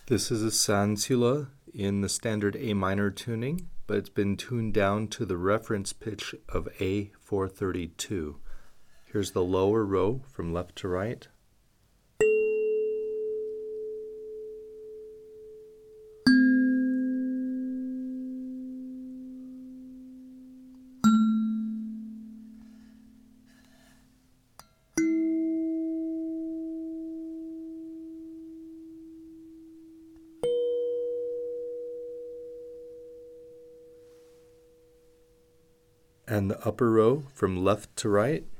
This is a Sansula in the standard A minor tuning, but it's been tuned down to the reference pitch of A432. Here's the lower row from left to right. And the upper row from left to right.